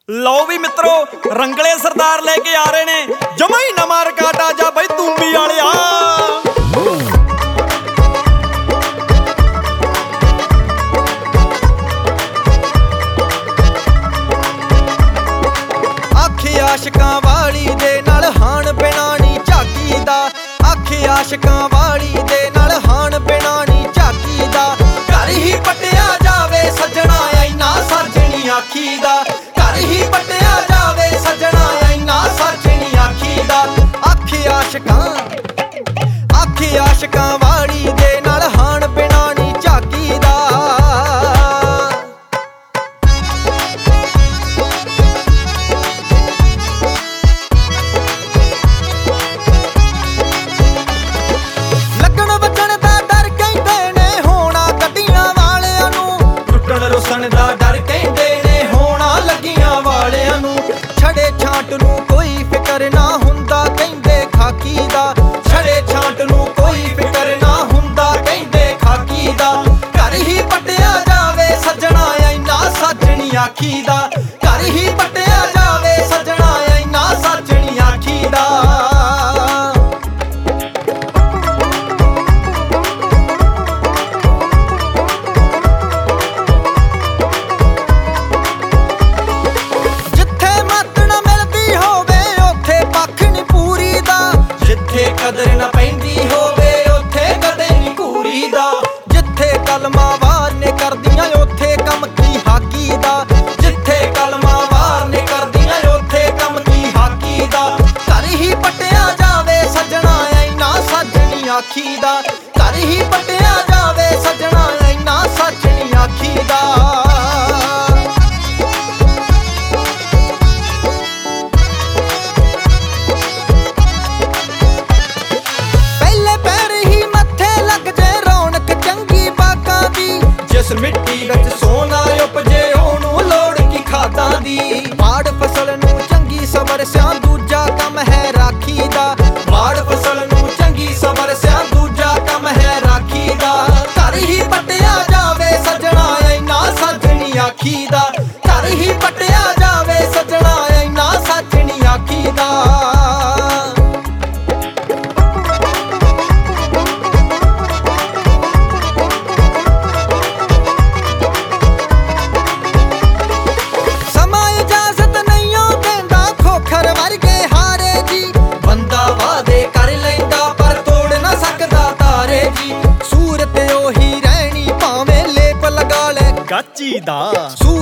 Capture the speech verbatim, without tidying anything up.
ਲਓ ਵੀ ਮਿੱਤਰੋ, ਰੰਗਲੇ ਸਰਦਾਰ ਲੈ ਕੇ ਆ ਰਹੇ ਨੇ ਜਮਾ ਹੀ ਨਵਾਂ ਰਿਕਾਰਡ ਆ ਜਾ ਬਈ ਤੂੰਬੀ ਵਾਲਿਆ। ਆਖੇ ਆਸ਼ਕਾਂ ਵਾਲੀ ਦੇ ਨਾਲ ਹਾਣ ਬਿਨਾ ਨੀ ਝਾਕੀ ਦਾ, ਆਖੇ ਆਸ਼ਕਾਂ ਵਾਲੀ ਦੇ ਨਾਲ ਹਾਣ ਬਿਨਾ ਨੀ ਝਾਕੀ ਦਾ। ਘਰ ਹੀ ਪਟਿਆ ਜਾਵੇ ਸੱਜਣਾ ਐਨਾ ਸੱਚ ਨੀ ਆਖੀ ਦਾ, ਘਰ ਹੀ ਪਟਿਆ ਜਾਵੇ ਸੱਜਣਾ ਐਨਾ ਸੱਚ ਨੀ ਆਖੀ ਦਾ। ਆਖੇ ਆਸ਼ਕਾਂ ਆਖੇ ਆਸ਼ਕਾਂ ਵਾਲੀ ਦੇ ਨਾਲ ਹਾਣ ਬਿਨਾ ਨੀ ਝਾਕੀ ਦਾ। ਰੁੱਸਣ ਦਾ ਡਰ ਕਹਿੰਦੇ ਨੇ ਹੋਣਾ ਲੱਗੀਆਂ ਵਾਲਿਆਂ ਨੂੰ। ਛੜੇ ਛਾਂਟ ਨੂੰ ਕੋਈ ਫਿਕਰ ਨਾ ਹੁੰਦਾ ਕਹਿੰਦੇ ਖਾਕੀ ਦਾ, ਛੜੇ ਛਾਂਟ ਨੂੰ ਕੋਈ ਫਿਕਰ ਨਾ ਹੁੰਦਾ ਕਹਿੰਦੇ ਖਾਕੀ ਦਾ। ਘਰ ਹੀ ਪਟਿਆ ਜਾਵੇ ਸੱਜਣਾ ਐਨਾ ਸੱਚ ਨੀ ਆਖੀ ਦਾ, ਘਰ ਹੀ ਪਟਿਆ ਜਾਵੇ ਸੱਜਣਾ ਐਨਾ ਸੱਚ ਨੀ ਆਖੀ ਦਾ। ਕਦਰ ਨਾ ਪੈਂਦੀ ਹੋਵੇ ਉੱਥੇ ਕਦੇ ਨੀ ਕੂੜੀ ਦਾ, ਜਿੱਥੇ ਕਲਮਾਂ ਵਾਰ ਨੇ ਕਰਦੀਆਂ ਉੱਥੇ ਕੰਮ ਕੀ ਹਾਕੀ ਦਾ, ਜਿੱਥੇ ਕਲਮਾਂ ਵਾਰ ਨੇ ਕਰਦੀਆਂ ਉੱਥੇ ਕੰਮ ਕੀ ਹਾਕੀ ਦਾ। ਘਰ ਹੀ ਪਟਿਆ ਜਾਵੇ ਸੱਜਣਾ ਐਨਾ ਸੱਚ ਨੀ ਆਖੀ ਦਾ, ਘਰ ਹੀ ਪਟਿਆ ਜਾਵੇ ਸੱਜਣਾ ਐਨਾ ਸੱਚ ਨੀ ਆਖੀ ਦਾ। ਜਿਸ ਮਿੱਟੀ ਵਿੱਚ ਸੋਨਾ ਉਪਜੇ ਉਹਨੂੰ ਲੋੜ ਕੀ ਖਾਦਾਂ ਦੀ। ਬਾੜ ਫਸਲ ਨੂੰ ਚੰਗੀ ਸਬਰ ਸਿਆਂ ਦੂਜਾ ਕੰਮ ਹੈ ਰਾਖੀ ਦਾ, ਬਾੜ ਫਸਲ ਨੂੰ ਚੰਗੀ ਸਬਰ ਸਿਆਂ ਦੂਜਾ ਕੰਮ ਹੈ ਰਾਖੀ ਦਾ। ਘਰ ਹੀ ਪਟਿਆ ਜਾਵੇ ਸੱਜਣਾ ਐਨਾ ਸੱਚ ਨੀ ਆਖੀ ਦਾ, ਘਰ ਹੀ ਪਟਿਆ ਜਾਵੇ ਸੱਜਣਾ ਐਨਾ ਸੱਚ ਨੀ ਆਖੀ ਦਾ। ਸੂਰਤ ਉਹੀ ਰਹਿਣੀ ਭਾਵੇਂ ਲੇਪ ਲਗਾ ਲੈ ਗਾਚੀ ਦਾ।